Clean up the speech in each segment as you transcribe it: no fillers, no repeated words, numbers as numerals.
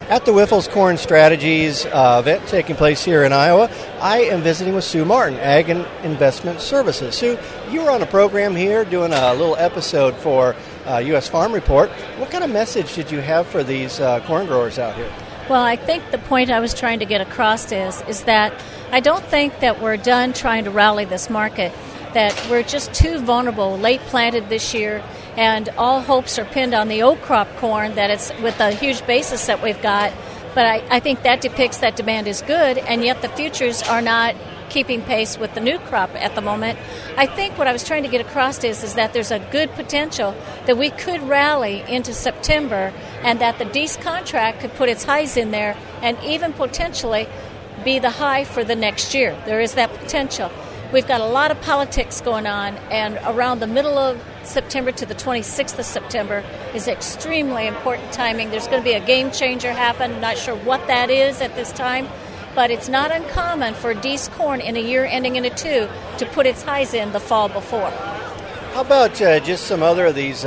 At the Wyffels Corn Strategies event taking place here in Iowa, I am visiting with Sue Martin, Ag and Investment Services. Sue, you were on a program here doing a little episode for U.S. Farm Report. What kind of message did you have for these corn growers out here? Well, I think the point I was trying to get across is that I don't think that we're done trying to rally this market, that we're just too vulnerable, late planted this year, and all hopes are pinned on the old crop corn, that it's with the huge basis that we've got. But I think that depicts that demand is good, and yet the futures are not keeping pace with the new crop at the moment. I think what I was trying to get across is that there's a good potential that we could rally into September, and that the DEES contract could put its highs in there and even potentially be the high for the next year. There is that potential. We've got a lot of politics going on, and around the middle of September to the 26th of September is extremely important timing. There's going to be a game changer happen. Not sure what that is at this time, but it's not uncommon for DEES corn in a year ending in a 2 to put its highs in the fall before. How about just some other of these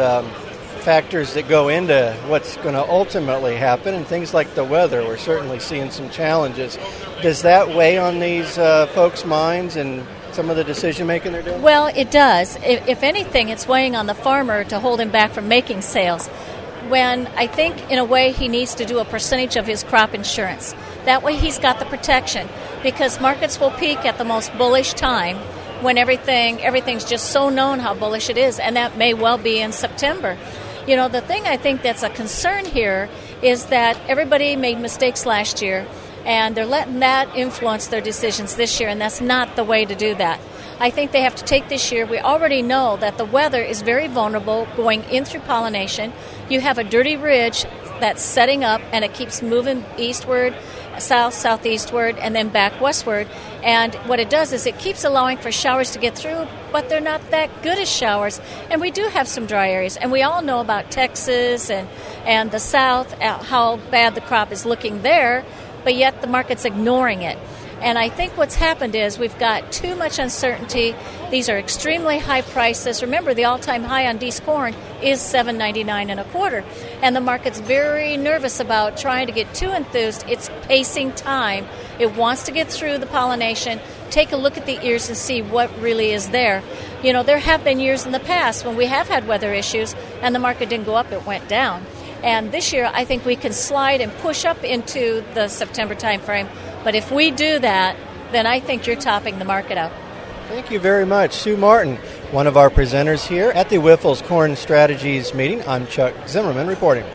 factors that go into what's going to ultimately happen, and things like the weather? We're certainly seeing some challenges. Does that weigh on these folks' minds and some of the decision-making they're doing? Well, it does. If anything, it's weighing on the farmer to hold him back from making sales, when I think, in a way, he needs to do a percentage of his crop insurance. That way he's got the protection, because markets will peak at the most bullish time when everything's just so known how bullish it is, and that may well be in September. You know, the thing I think that's a concern here is that everybody made mistakes last year, and they're letting that influence their decisions this year, and that's not the way to do that. I think they have to take this year. We already know that the weather is very vulnerable going in through pollination. You have a dirty ridge that's setting up, and it keeps moving eastward, south, southeastward, and then back westward. And what it does is it keeps allowing for showers to get through, but they're not that good as showers. And we do have some dry areas, and we all know about Texas and the south, how bad the crop is looking there, but yet the market's ignoring it. And I think what's happened is we've got too much uncertainty. These are extremely high prices. Remember, the all-time high on DEES corn is $7.99 a quarter. And the market's very nervous about trying to get too enthused. It's pacing time. It wants to get through the pollination, take a look at the ears and see what really is there. You know, there have been years in the past when we have had weather issues and the market didn't go up, it went down. And this year, I think we can slide and push up into the September time frame. But if we do that, then I think you're topping the market out. Thank you very much. Sue Martin, one of our presenters here at the Wyffels Corn Strategies meeting. I'm Chuck Zimmerman reporting.